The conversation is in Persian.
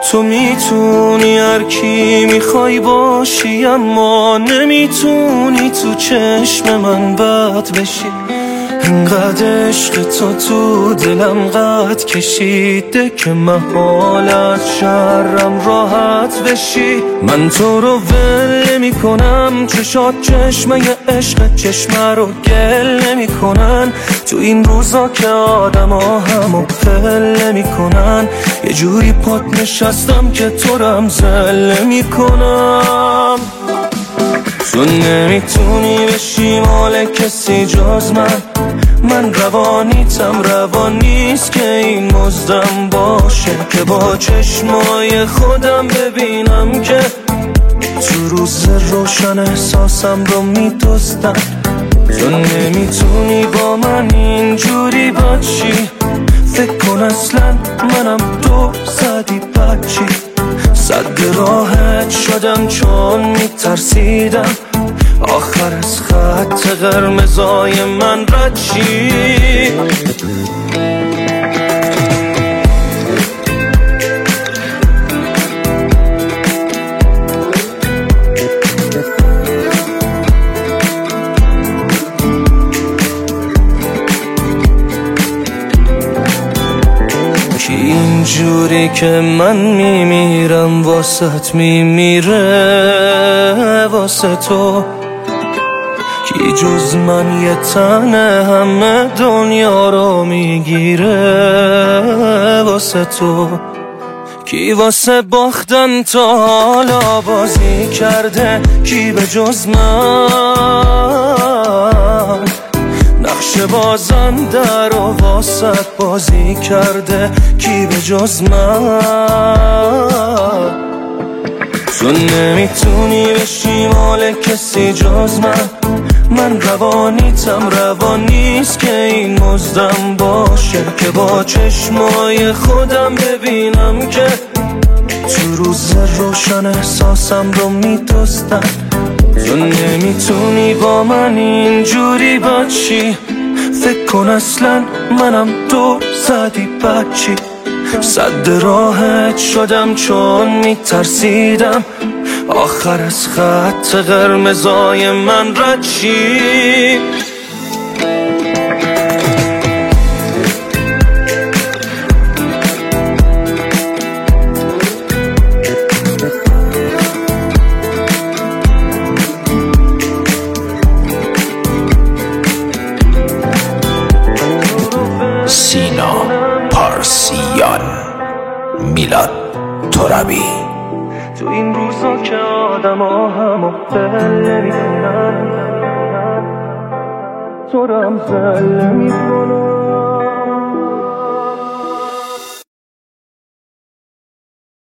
تو میتونی هر کی میخوای باشی، اما نمیتونی تو چشم من بد بشی. انقدر عشق تو دلم قد کشیده که محال از شرم راحت بشی. من تو رو ول نمی کنم، چشات چشمه عشق چشمه رو گل نمی کنن. تو این روزا که آدم ها همو پل نمی کنن، یه جوری پات نشستم که تو رم زل نمی کنم. تو نمیتونی بشی مال کسی جز من روانیتم، روان نیست که این مزدم باشه که با چشمای خودم ببینم که تو روز روشن احساسم رو میدزدم. تو نمیتونی با من اینجوری باشی، فکر کن اصلا منم تو زدی بچی. صد راحت شدم چون میترسیدم آخر از خط قرمزای من رد شی. کی اینجوری که من میمیرم واسط میمیره واسه تو، کی جز من یه تنه همه دنیا رو میگیره واسه تو. کی واسه باختن تا حالا بازی کرده، کی به جز من نقش بازنده رو واسط بازی کرده، کی به جز من. تو نمیتونی بشی مال کسی جز من روانیتم، روان نیست که این مزدم باشه که با چشمای خودم ببینم که تو روز روشن احساسم رو میدزدم. تو نمیتونی با من اینجوری باشی، فکر کن اصلا منم تو زدی بچی. صد راحت شدم چون میترسیدم آخر از خط قرمزای من رد شی. سینا پارسیان، میلاد ترابی. تو این روزا که آدم ها همو فل نمی کنن، تو رم زل نمی کنن.